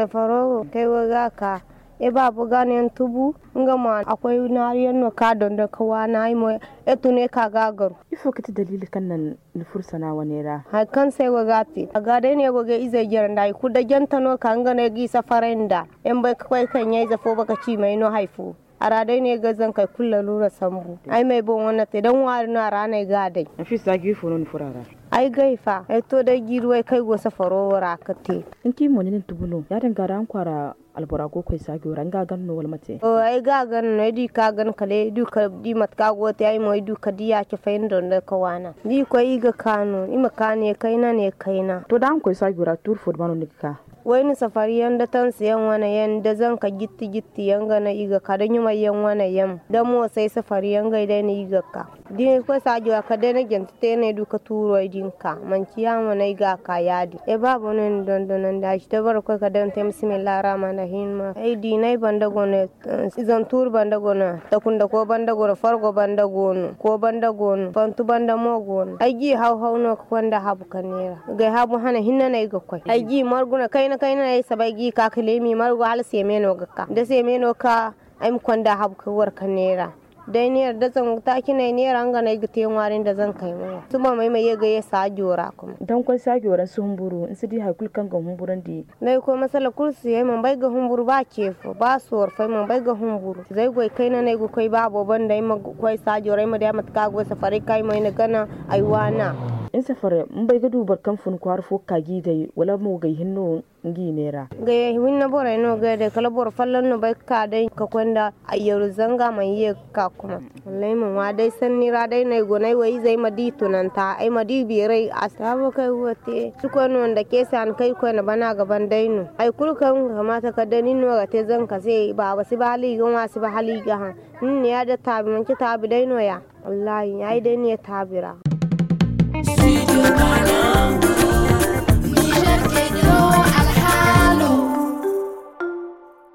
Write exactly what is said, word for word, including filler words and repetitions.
safaro kai waga ka e babu ganin tubu ngama akwai nariyan no ka don da kawa na yi mo e tune ka gagaru ifo kiti dalili kan nan nufursa na wane ra ha kan sai wagati aga dai ne goge izai geran dai ku da janta no kan ga ne gi safarenda en bai kai kan yayi zafo baka ci mai no haifu ara dai ne ga zan kai kullu lura sambu ai mai bon wannan te dan wari na rana ga dai nafisa gi fo non furara ai gaifa ai to dai girwai kai go safaro wara kate in ki mo ne tubuno ya danga ran kwara albora ko kai sagi ran ga ganno wal mate o ai ga ganno di ka gan kale du ka di mat ka go te ai mo du ka di ya ke fayin don da kawana di ko iga kano ima kane kaina ne kaina to dan ko sagi ra tur fod bano nikka wani safari yanda tan siyan wani yanda zan ka gitti gitti yanga na iga ka da nyuma yan wani yam da mo sai safari yanga dai na iga ka di ko sagi ka dai na gente te ne du ka turo din ka man kiya wani iga ka yadi e babu ne don don da shi ta bar ko ka dan tem bismillahir rahmanir rahim ma ai di nai banda gone izan tur banda gona ta kunda ko banda gona fargo banda gonu ko banda gonu fantu banda mo gonu ai gi haw haw no ko wanda habu kanera ga habu hana hinna ne ga koi ai gi marguna kai kai na sabai gi ka kalemi margo hal se meno gakka da se meno ka ai kwanda hab ka war kanera dai ne da zan ta kina ne ranga na gite warin da zan kai mu tuma mai mai ga ya sa jora kuma dan kun sa jora su humburu in su di hakul kan ga humburan di dai ko masala kursi yayi man bai ga humburu ba kefo ba sor fai man bai ga humburu zai goi kai na ne go kai babu ban dai ma koi sa jora mai da mat ka go safari kai mai na gana aiwana in safare in bai ga dubar kamfun kwar fo kagi dai wala mu ga hinno ngi nera ga winna bora no ga de kala bor fallan no bai ka dai ka kwanda ayyaru zanga mai ye ka kuma wallahi mun wa dai sanni ra dai nai go nai wai zai madi tunanta ai madi birai asabo kai wote su ko non da ke san kai ko na bana gaban dai no ai kulkan kamata ka dani no ga te zan ka sai ba ba si ba hali ga wa si ba hali ga han ne ya da tabi mun ki tabi dai no ya wallahi ai dai ne tabira